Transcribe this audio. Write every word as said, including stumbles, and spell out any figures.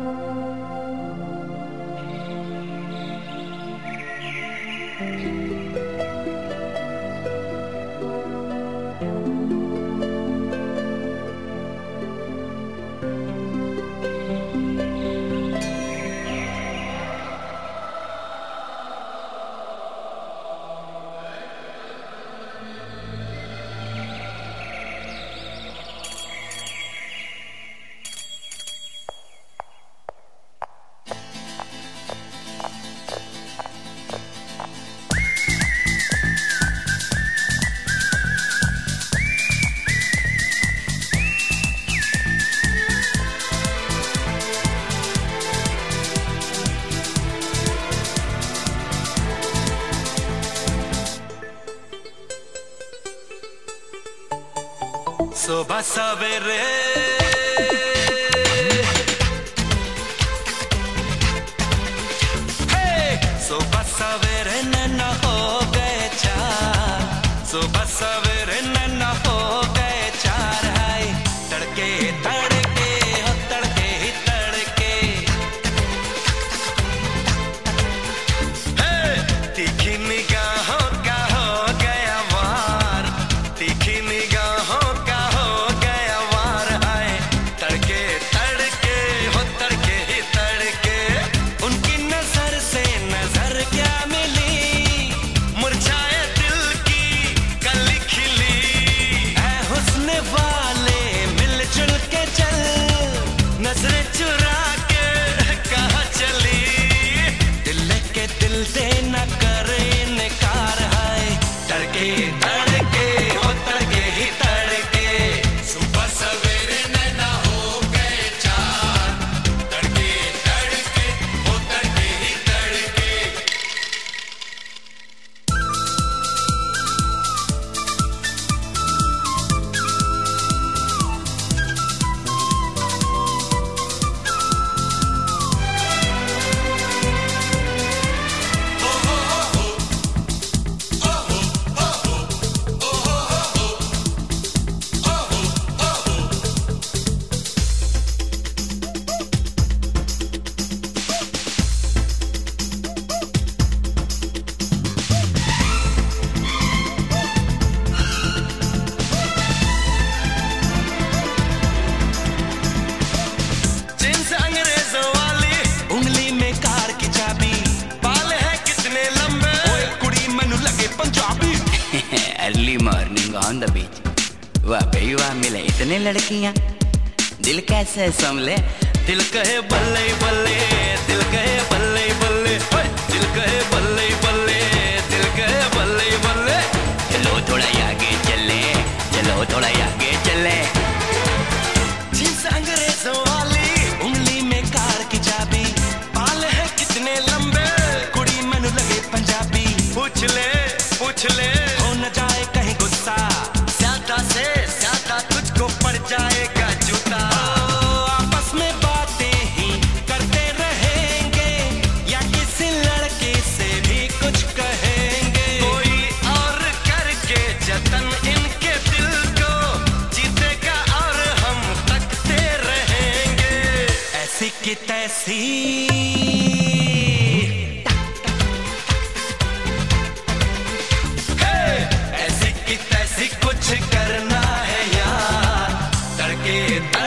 सुबह सवेरे सुबह सवेरे नैना हो गए चार, सुबह सवेरे नैना हो गए चार। हाय तड़के तड़के हो तड़के ही तड़के, तीखी निगाहों का हो गया वार, तीखी निगाहों का हो गया वार। हाय तड़के तड़के हो तड़के ही तड़के, उनकी नजर से नजर क्या मिली, मुरझाए दिल की कली खिली। ऐ हुस्न वाले मिलजुल के चल, नजरें चुरा के कहाँ चली, दिल के दिल दे न करे इनकार। है तड़के तड़के हो तड़के ही तड़के, सुबह सवेरे नैना हो गए चार, तड़के तड़के हो तड़के ही तड़के। जींस अंग्रेजों वाली, उंगली में कार की चाबी, बाल है कितने लंबे, ओए कुड़ी मैनू लगे Punjabi. Early morning on the beach, वाह भाई वाह, मिले इतने लड़कियां, दिल कैसे संभले। दिल कहे बल्ले बल्ले, दिल कहे बल्ले बल्ले, ओए दिल कहे बल्ले बल्ले, दिल कहे बल्ले बल्ले। चलो थोड़ा आगे चले, चलो थोड़ा आगे चले। जींस अंग्रेजों वाली, उंगली में कार की चाबी, बाल है कितने लंबे, कुड़ी मैनू लगे पंजाबी। पूछ ले पूछ ले, हो न जाए कहीं गुस्सा, ज्यादा से ज्यादा तुझको पड़ जाएगा जूता। आपस में बातें ही करते रहेंगे, या किसी लड़के से भी कुछ कहेंगे, कोई और करके जतन इनके दिल को जीतेगा और हम तकते रहेंगे। ऐसी की तैसी, ऐसी की तैसी कुछ करना है यार, तड़के